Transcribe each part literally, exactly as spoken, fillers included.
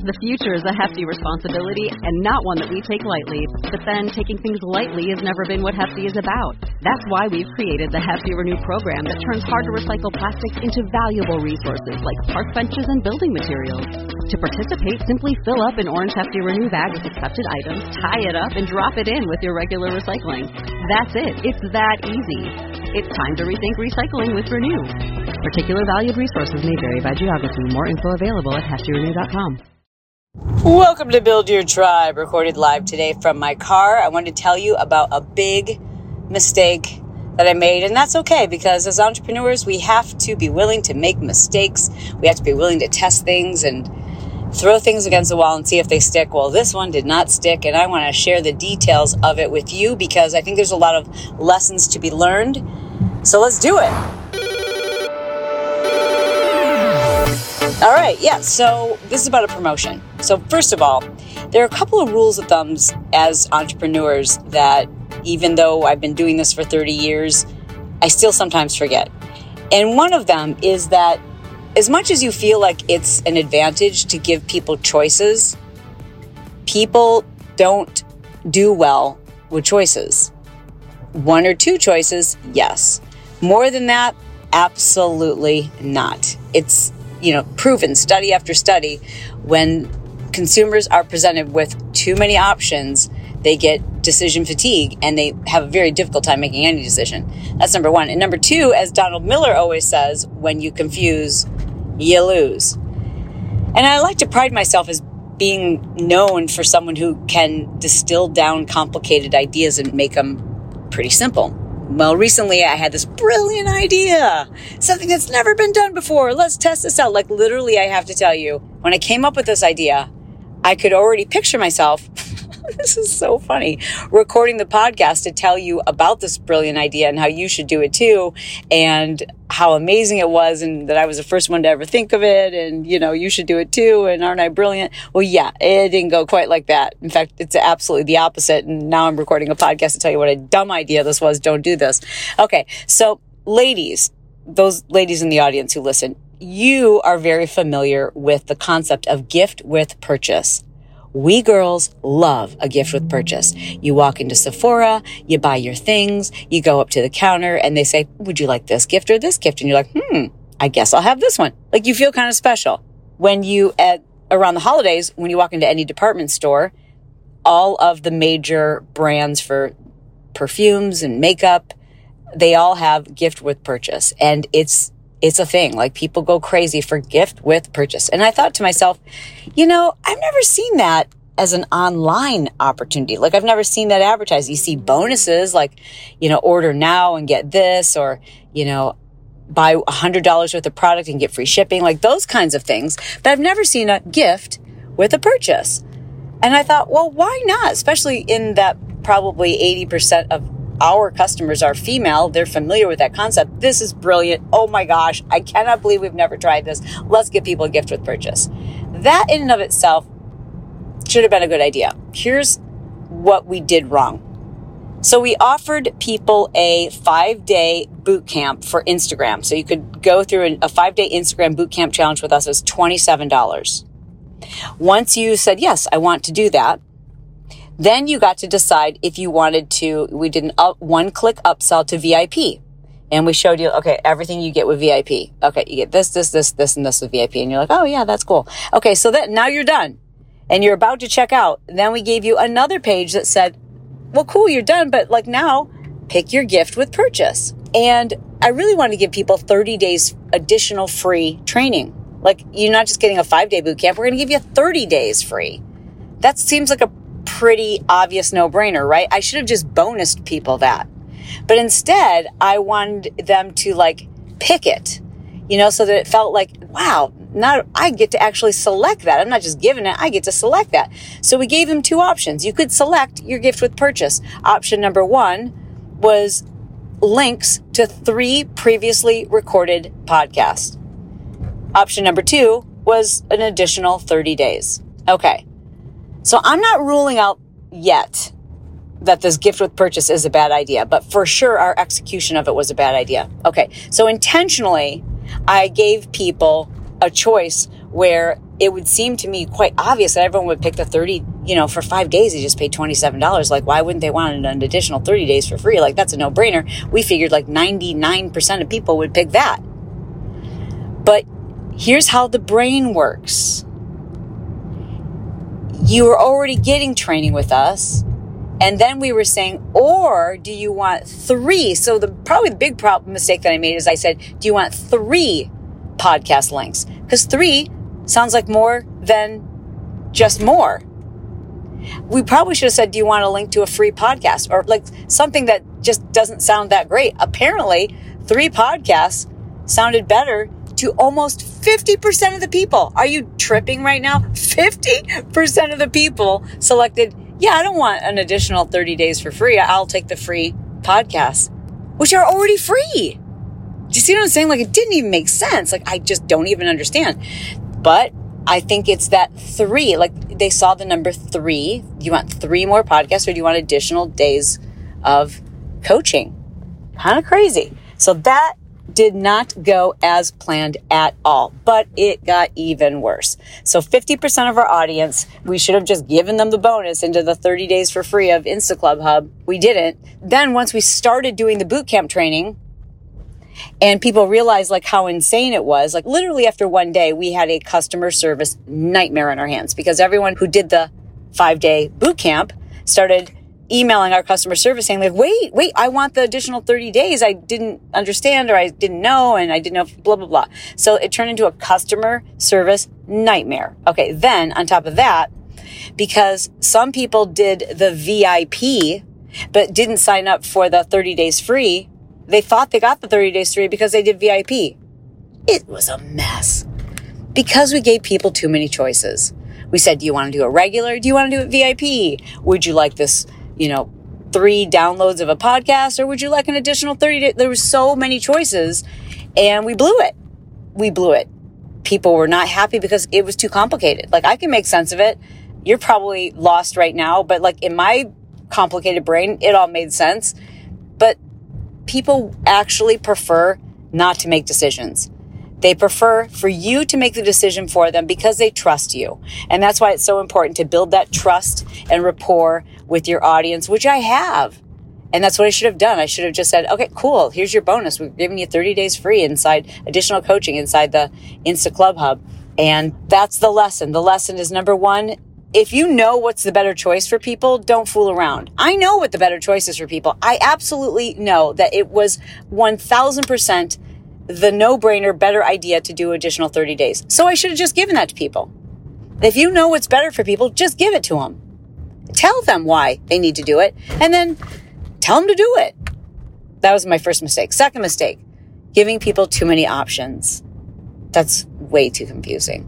The future is a hefty responsibility and not one that we take lightly. But then taking things lightly has never been what Hefty is about. That's why we've created the Hefty Renew program that turns hard-to-recycle plastics into valuable resources like park benches and building materials. To participate, simply fill up an orange Hefty Renew bag with accepted items, tie it up, and drop it in with your regular recycling. That's it. It's that easy. It's time to rethink recycling with Renew. Particular valued resources may vary by geography. More info available at hefty renew dot com. Welcome to Build Your Tribe, recorded live today from my car. I wanted to tell you about a big mistake that I made, and that's okay, because as entrepreneurs, we have to be willing to make mistakes. We have to be willing to test things and throw things against the wall and see if they stick. Well, this one did not stick, and I want to share the details of it with you because I think there's a lot of lessons to be learned. So let's do it. All right, yeah, so this is about a promotion. So first of all, there are a couple of rules of thumbs as entrepreneurs that even though I've been doing this for thirty years, I still sometimes forget. And one of them is that as much as you feel like it's an advantage to give people choices, people don't do well with choices. One or two choices, yes. More than that, absolutely not. It's you know, proven study after study, when consumers are presented with too many options, they get decision fatigue and they have a very difficult time making any decision. That's number one. And number two, as Donald Miller always says, when you confuse, you lose. And I like to pride myself as being known for someone who can distill down complicated ideas and make them pretty simple. Well, recently I had this brilliant idea, something that's never been done before. Let's test this out. Like literally, I have to tell you, when I came up with this idea, I could already picture myself, this is so funny, recording the podcast to tell you about this brilliant idea and how you should do it too, and how amazing it was, and that I was the first one to ever think of it, and you know, you should do it too, and aren't I brilliant? Well, yeah, it didn't go quite like that. In fact, it's absolutely the opposite, and now I'm recording a podcast to tell you what a dumb idea this was. Don't do this. Okay, so ladies, those ladies in the audience who listen, you are very familiar with the concept of gift with purchase. We girls love a gift with purchase. You walk into Sephora, you buy your things, you go up to the counter and they say, would you like this gift or this gift? And you're like, hmm, I guess I'll have this one. Like you feel kind of special. When you, at around the holidays, when you walk into any department store, all of the major brands for perfumes and makeup, they all have gift with purchase. And it's It's a thing. Like people go crazy for gift with purchase. And I thought to myself, you know, I've never seen that as an online opportunity. Like I've never seen that advertised. You see bonuses like, you know, order now and get this, or, you know, buy one hundred dollars worth of product and get free shipping, like those kinds of things. But I've never seen a gift with a purchase. And I thought, well, why not? Especially in that probably eighty percent of our customers are female. They're familiar with that concept. This is brilliant. Oh my gosh. I cannot believe we've never tried this. Let's give people a gift with purchase. That in and of itself should have been a good idea. Here's what we did wrong. So we offered people a five-day boot camp for Instagram. So you could go through a five-day Instagram boot camp challenge with us as twenty-seven dollars. Once you said, yes, I want to do that, then you got to decide if you wanted to, we did an up, one-click upsell to V I P. And we showed you, okay, everything you get with V I P. Okay, you get this, this, this, this, and this with V I P. And you're like, oh yeah, that's cool. Okay, so that now you're done. And you're about to check out. Then we gave you another page that said, well, cool, you're done. But like now, pick your gift with purchase. And I really wanted to give people thirty days additional free training. Like you're not just getting a five-day boot camp. We're going to give you thirty days free. That seems like a pretty obvious no-brainer, right? I should have just bonused people that. But instead, I wanted them to like pick it, you know, so that it felt like, wow, now I get to actually select that. I'm not just giving it, I get to select that. So we gave them two options. You could select your gift with purchase. Option number one was links to three previously recorded podcasts. Option number two was an additional thirty days. Okay. So I'm not ruling out yet that this gift with purchase is a bad idea, but for sure our execution of it was a bad idea. Okay, so intentionally, I gave people a choice where it would seem to me quite obvious that everyone would pick the thirty, you know, for five days, they just paid twenty-seven dollars. Like, why wouldn't they want an additional thirty days for free? Like, that's a no-brainer. We figured like ninety-nine percent of people would pick that. But here's how the brain works. You were already getting training with us. And then we were saying, or do you want three? So the probably the big problem mistake that I made is I said, do you want three podcast links? Because three sounds like more than just more. We probably should have said, do you want a link to a free podcast? Or like something that just doesn't sound that great. Apparently, three podcasts sounded better to almost fifty percent of the people. Are you tripping right now? fifty percent of the people selected, yeah, I don't want an additional thirty days for free. I'll take the free podcasts, which are already free. Do you see what I'm saying? Like, it didn't even make sense. Like, I just don't even understand. But I think it's that three. Like, they saw the number three. Do you want three more podcasts, or do you want additional days of coaching? Kind of crazy. So that did not go as planned at all, but it got even worse. So fifty percent of our audience, we should have just given them the bonus into the thirty days for free of Instaclub Hub. We didn't. Then once we started doing the bootcamp training and people realized like how insane it was, like literally after one day, we had a customer service nightmare on our hands because everyone who did the five day bootcamp started emailing our customer service saying like, wait, wait, I want the additional thirty days. I didn't understand, or I didn't know, and I didn't know, blah, blah, blah. So it turned into a customer service nightmare. Okay. Then on top of that, because some people did the V I P, but didn't sign up for the thirty days free, they thought they got the thirty days free because they did V I P. It was a mess because we gave people too many choices. We said, do you want to do a regular? Do you want to do a V I P? Would you like this, you know, three downloads of a podcast, or would you like an additional thirty days? There were so many choices and we blew it. We blew it. People were not happy because it was too complicated. Like, I can make sense of it. You're probably lost right now, but like in my complicated brain, it all made sense. But people actually prefer not to make decisions. They prefer for you to make the decision for them because they trust you. And that's why it's so important to build that trust and rapport with your audience, which I have. And that's what I should have done. I should have just said, okay, cool. Here's your bonus. We're giving you thirty days free inside additional coaching inside the Instaclub Hub. And that's the lesson. The lesson is number one, if you know what's the better choice for people, don't fool around. I know what the better choice is for people. I absolutely know that it was one thousand percent the no-brainer, better idea to do additional thirty days. So I should have just given that to people. If you know what's better for people, just give it to them. Tell them why they need to do it, and then tell them to do it. That was my first mistake. Second mistake, giving people too many options. That's way too confusing.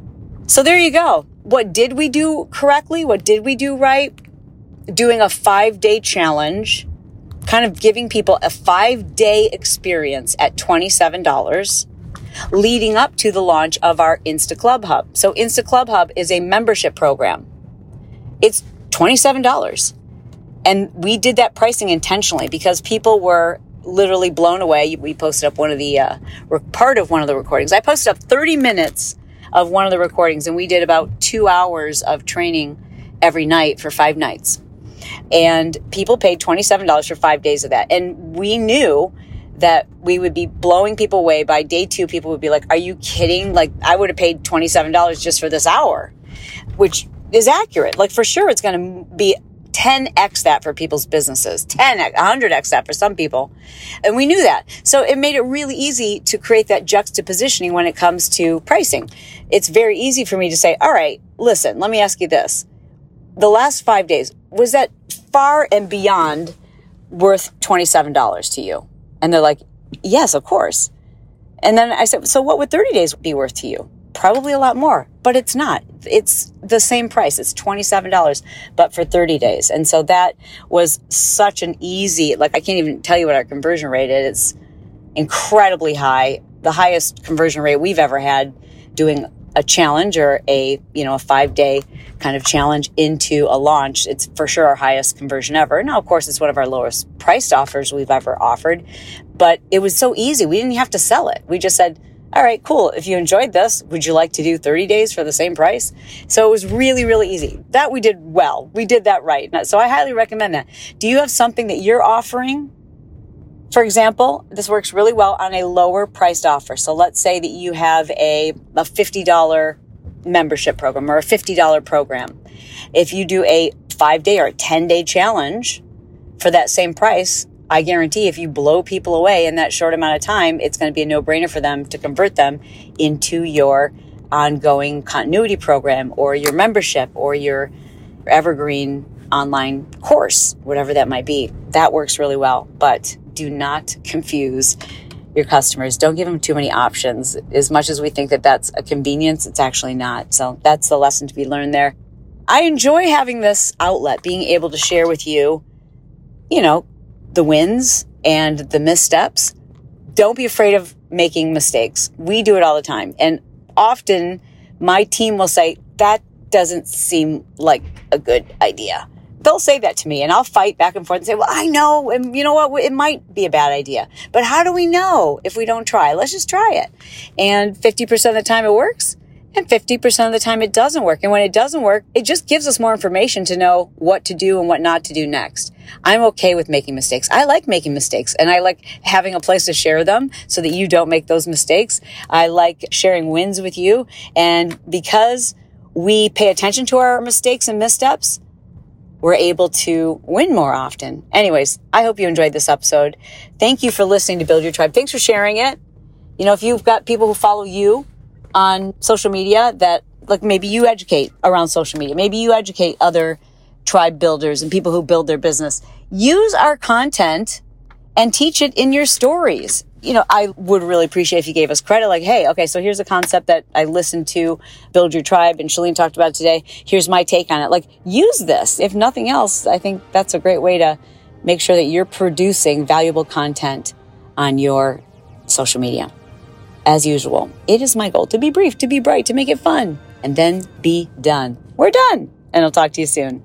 So there you go. What did we do correctly? What did we do right? Doing a five-day challenge, kind of giving people a five-day experience at twenty-seven dollars, leading up to the launch of our Instaclub Hub. So Instaclub Hub is a membership program. It's twenty-seven dollars. And we did that pricing intentionally because people were literally blown away. We posted up one of the, uh, part of one of the recordings. I posted up thirty minutes of one of the recordings, and we did about two hours of training every night for five nights. And people paid twenty-seven dollars for five days of that. And we knew that we would be blowing people away. By day two, people would be like, are you kidding? Like, I would have paid twenty-seven dollars just for this hour, which is accurate. Like, for sure, it's going to be ten x that for people's businesses, ten x, one hundred x that for some people. And we knew that. So it made it really easy to create that juxtapositioning when it comes to pricing. It's very easy for me to say, all right, listen, let me ask you this. The last five days, was that far and beyond worth twenty-seven dollars to you? And they're like, yes, of course. And then I said, so what would thirty days be worth to you? Probably a lot more, but it's not. It's the same price. It's twenty-seven dollars, but for thirty days. And so that was such an easy, like, I can't even tell you what our conversion rate is. It's incredibly high, the highest conversion rate we've ever had doing a challenge or a, you know, a five day kind of challenge into a launch. It's for sure our highest conversion ever. Now, of course, it's one of our lowest priced offers we've ever offered, but it was so easy. We didn't have to sell it. We just said, All right, cool. If you enjoyed this, would you like to do thirty days for the same price? So it was really, really easy. That we did well. We did that right. So I highly recommend that. Do you have something that you're offering? For example, this works really well on a lower priced offer. So let's say that you have a, a fifty dollars membership program or a fifty dollars program. If you do a five-day or a ten-day challenge for that same price, I guarantee if you blow people away in that short amount of time, it's going to be a no-brainer for them to convert them into your ongoing continuity program or your membership or your evergreen online course, whatever that might be. That works really well, but do not confuse your customers. Don't give them too many options. As much as we think that that's a convenience, it's actually not. So that's the lesson to be learned there. I enjoy having this outlet, being able to share with you, you know, the wins and the missteps. Don't be afraid of making mistakes. We do it all the time. And often my team will say, that doesn't seem like a good idea. They'll say that to me and I'll fight back and forth and say, well, I know. And you know what? It might be a bad idea. But how do we know if we don't try? Let's just try it. And fifty percent of the time it works. And fifty percent of the time it doesn't work. And when it doesn't work, it just gives us more information to know what to do and what not to do next. I'm okay with making mistakes. I like making mistakes and I like having a place to share them so that you don't make those mistakes. I like sharing wins with you. And because we pay attention to our mistakes and missteps, we're able to win more often. Anyways, I hope you enjoyed this episode. Thank you for listening to Build Your Tribe. Thanks for sharing it. You know, if you've got people who follow you on social media that, like, maybe you educate around social media, maybe you educate other tribe builders and people who build their business, use our content and teach it in your stories. You know, I would really appreciate if you gave us credit, like, hey, okay, so here's a concept that I listened to, Build Your Tribe, and Chalene talked about today. Here's my take on it. Like, use this. If nothing else, I think that's a great way to make sure that you're producing valuable content on your social media. As usual, it is my goal to be brief, to be bright, to make it fun, and then be done. We're done, and I'll talk to you soon.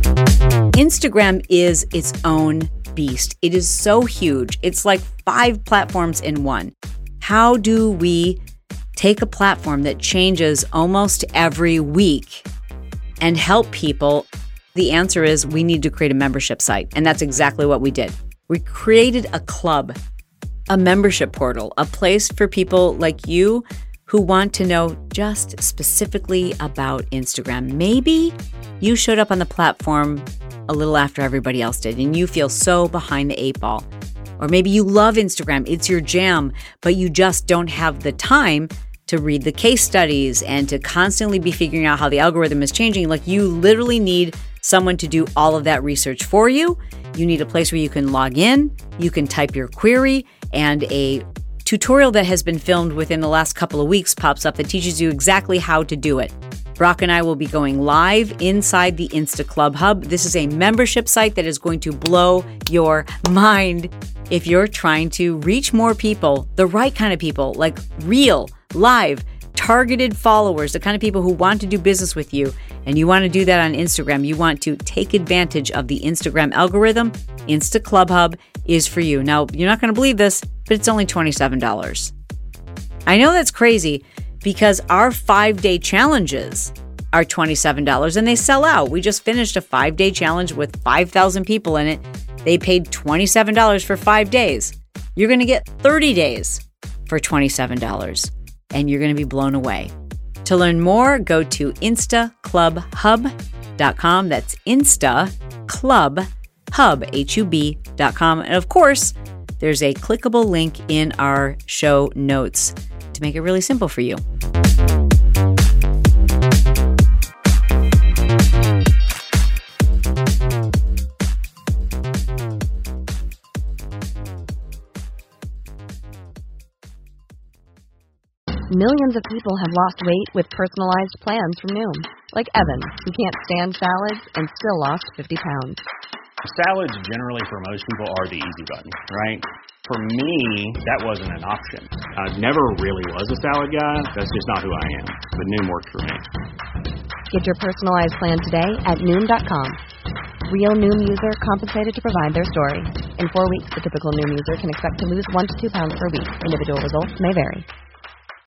Instagram is its own beast. It is so huge. It's like five platforms in one. How do we take a platform that changes almost every week and help people? The answer is we need to create a membership site. And that's exactly what we did. We created a club, a membership portal, a place for people like you who want to know just specifically about Instagram. Maybe you showed up on the platform a little after everybody else did, and you feel so behind the eight ball. Or maybe you love Instagram, it's your jam, but you just don't have the time to read the case studies and to constantly be figuring out how the algorithm is changing. Like, you literally need someone to do all of that research for you. You need a place where you can log in, you can type your query, and a tutorial that has been filmed within the last couple of weeks pops up that teaches you exactly how to do it. Brock and I will be going live inside the Insta Club Hub. This is a membership site that is going to blow your mind if you're trying to reach more people, the right kind of people, like real, live, targeted followers, the kind of people who want to do business with you, and you want to do that on Instagram. You want to take advantage of the Instagram algorithm. Insta Club Hub is for you. Now, you're not going to believe this, but it's only twenty-seven dollars. I know that's crazy, because our five-day challenges are twenty-seven dollars and they sell out. We just finished a five-day challenge with five thousand people in it. They paid twenty-seven dollars for five days. You're going to get thirty days for twenty-seven dollars, and you're going to be blown away. To learn more, go to insta club hub dot com. That's Insta Club Hub, H U B dot com. And of course, there's a clickable link in our show notes to make it really simple for you. Millions of people have lost weight with personalized plans from Noom. Like Evan, who can't stand salads and still lost fifty pounds. Salads generally for most people are the easy button, right? For me, that wasn't an option. I never really was a salad guy. That's just not who I am. But Noom worked for me. Get your personalized plan today at Noom dot com. Real Noom user compensated to provide their story. In four weeks, the typical Noom user can expect to lose one to two pounds per week. Individual results may vary.